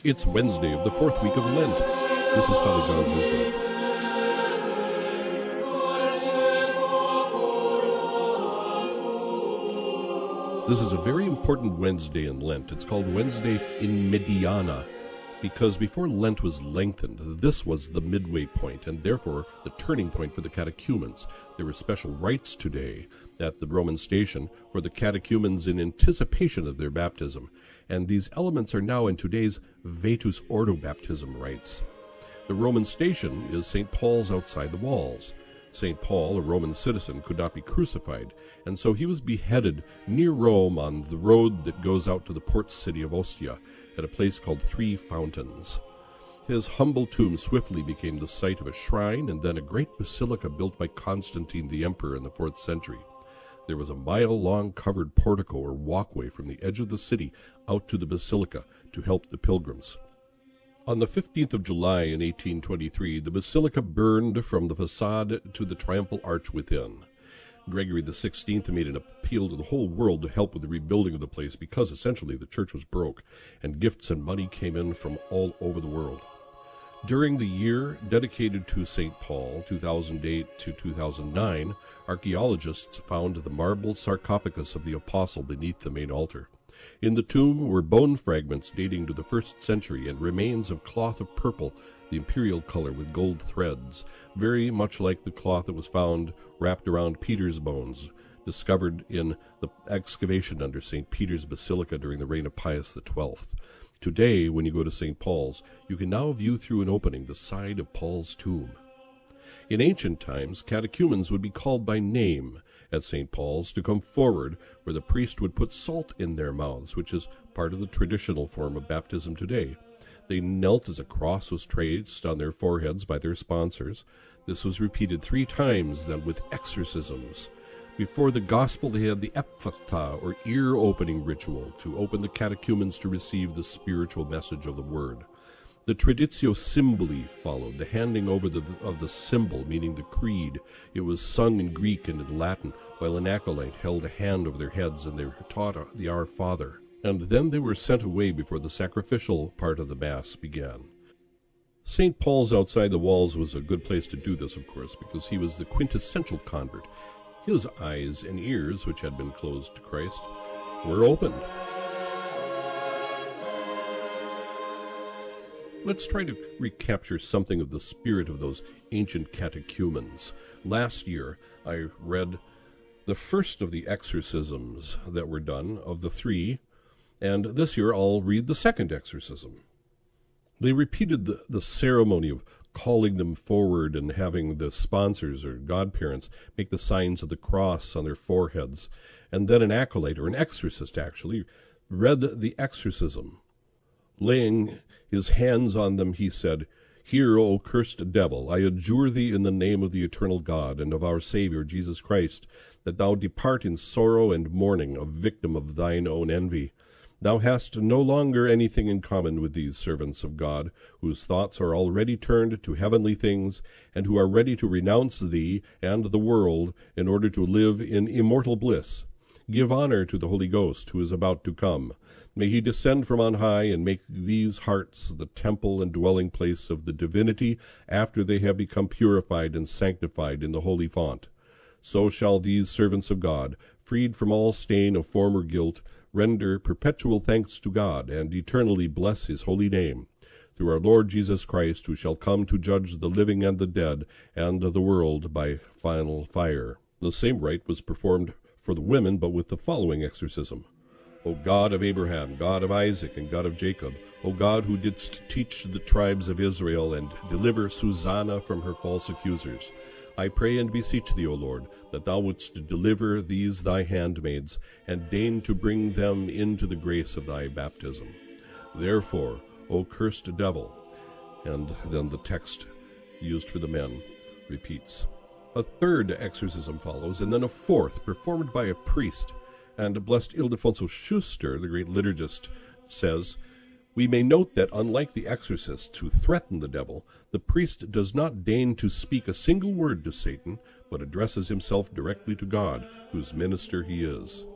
It's Wednesday of the fourth week of Lent. This is Father John Zuzdorf. This is a very important Wednesday in Lent. It's called Wednesday in Mediana, because before Lent was lengthened, this was the midway point, and therefore the turning point for the catechumens. There were special rites today at the Roman station for the catechumens in anticipation of their baptism, and these elements are now in today's Vetus Ordo baptism rites. The Roman station is St. Paul's outside the walls. St. Paul, a Roman citizen, could not be crucified, and so he was beheaded near Rome on the road that goes out to the port city of Ostia, at a place called Three Fountains. His humble tomb swiftly became the site of a shrine and then a great basilica built by Constantine the Emperor in the 4th century. There was a mile-long covered portico or walkway from the edge of the city out to the basilica to help the pilgrims. On the 15th of July in 1823, the basilica burned from the facade to the triumphal arch within. Gregory XVI made an appeal to the whole world to help with the rebuilding of the place because essentially the church was broke, and gifts and money came in from all over the world. During the year dedicated to St. Paul, 2008 to 2009, archaeologists found the marble sarcophagus of the apostle beneath the main altar. In the tomb were bone fragments dating to the 1st century and remains of cloth of purple, the imperial color with gold threads, very much like the cloth that was found wrapped around Peter's bones, discovered in the excavation under St. Peter's Basilica during the reign of Pius XII. Today, when you go to St. Paul's, you can now view through an opening the side of Paul's tomb. In ancient times, catechumens would be called by name at St. Paul's to come forward, where the priest would put salt in their mouths, which is part of the traditional form of baptism today. They knelt as a cross was traced on their foreheads by their sponsors. This was repeated 3 times, then with exorcisms. Before the gospel, they had the ephphatha, or ear-opening ritual, to open the catechumens to receive the spiritual message of the word. The traditio symboli followed, the handing over of the symbol, meaning the creed. It was sung in Greek and in Latin, while an acolyte held a hand over their heads and they were taught the Our Father. And then they were sent away before the sacrificial part of the Mass began. St. Paul's outside the walls was a good place to do this, of course, because he was the quintessential convert. His eyes and ears, which had been closed to Christ, were opened. Let's try to recapture something of the spirit of those ancient catechumens. Last year, I read the first of the exorcisms that were done, of the 3, and this year I'll read the second exorcism. They repeated the ceremony of calling them forward and having the sponsors or godparents make the signs of the cross on their foreheads, and then an acolyte, or an exorcist actually, read the exorcism. Laying his hands on them, he said, "Hear, O cursed devil, I adjure thee in the name of the eternal God and of our Savior Jesus Christ, that thou depart in sorrow and mourning, a victim of thine own envy. Thou hast no longer anything in common with these servants of God, whose thoughts are already turned to heavenly things, and who are ready to renounce thee and the world in order to live in immortal bliss. Give honor to the Holy Ghost, who is about to come. May he descend from on high and make these hearts the temple and dwelling place of the divinity after they have become purified and sanctified in the holy font. So shall these servants of God, freed from all stain of former guilt, render perpetual thanks to God and eternally bless his holy name. Through our Lord Jesus Christ, who shall come to judge the living and the dead and the world by final fire." The same rite was performed for the women, but with the following exorcism. O God of Abraham, God of Isaac, and God of Jacob, O God who didst teach the tribes of Israel and deliver Susanna from her false accusers, I pray and beseech thee, O Lord, that thou wouldst deliver these thy handmaids, and deign to bring them into the grace of thy baptism. Therefore, O cursed devil, and then the text used for the men repeats. A third exorcism follows, and then a fourth, performed by a priest. And Blessed Ildefonso Schuster, the great liturgist, says, "We may note that, unlike the exorcists who threaten the devil, the priest does not deign to speak a single word to Satan, but addresses himself directly to God, whose minister he is."